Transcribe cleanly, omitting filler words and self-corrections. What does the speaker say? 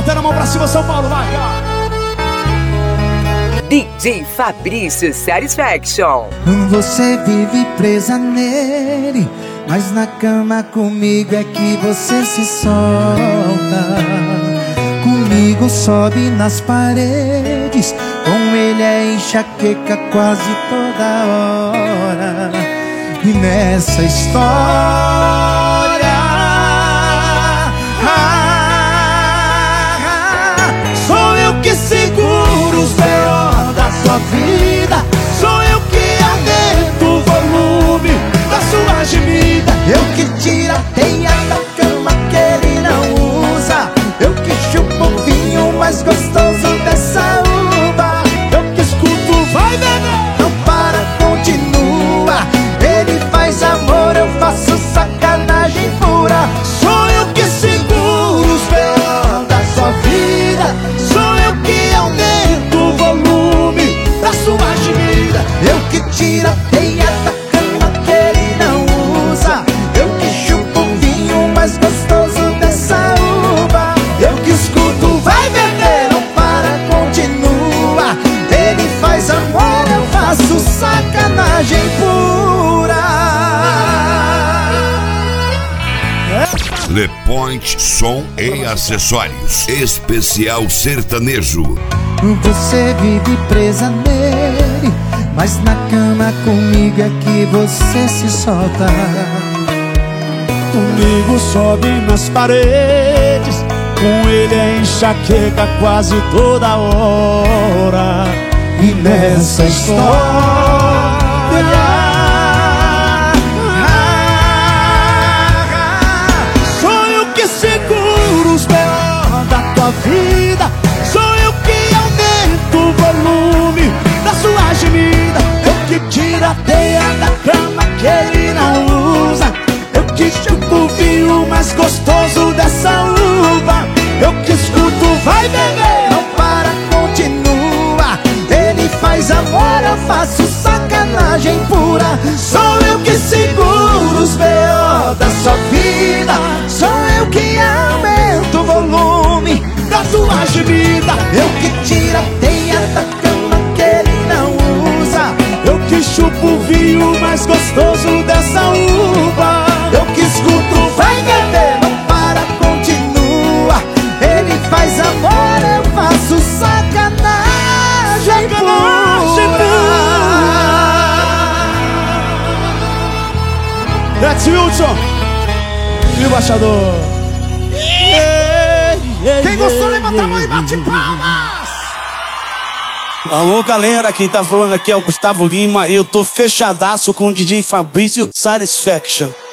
Bota a mão pra cima, São Paulo, vai! DJ Fabrício Satisfaction. Você vive presa nele, mas na cama comigo é que você se solta. Comigo sobe nas paredes, com ele é enxaqueca quase toda hora. E nessa história sou eu que seguro os B.O. da sua vida. Sou eu que aumento o volume da sua gemida. Eu que tiro a teia da cama que ele não usa. Eu que chupo o vinho mais gostoso dessa uva. Eu que escuto, vai beber, não para, continua. Ele faz amor, eu faço sacanagem pura. Sou eu que seguro os B.O. da sua vida. Sou eu que aumento o volume da sua gemida. Eu que tiro a teia da cama que ele não usa. Eu que chupo o vinho mais gostoso dessa uva. Eu que escuto, vai beber, não para, continua. Ele faz amor, eu faço sacanagem pura. Le Point Som e Acessórios. Especial sertanejo. Você vive presa nele, mas na cama comigo é que você se solta. Comigo sobe nas paredes, com ele é enxaqueca quase toda hora. E nessa história sou eu que seguro os B.O. da tua vida. Sou eu que aumento o volume da sua gemida. Eu que tiro a teia da cama que ele não usa. Eu que chupo o vinho mais gostoso dessa uva. Eu que escuto, vai beber, não para, continua. Ele faz amor, eu faço sacanagem pura. Sou eu que seguro os B.O. da sua vida. Sou eu que aumento o volume da tua gemida. Eu que tiro a teia da cama que ele não usa. Eu que chupo o vinho mais gostoso dessa uva. Eu que escuto, vai beber, não para, continua. Ele faz amor, eu faço sacanagem pura. Rex Wilson e o Baixador. Quem gostou, levanta a mão e bate palmas. Alô galera, quem tá falando aqui é o Gustavo Lima. Eu tô fechadaço com o DJ Fabrício Satisfaction.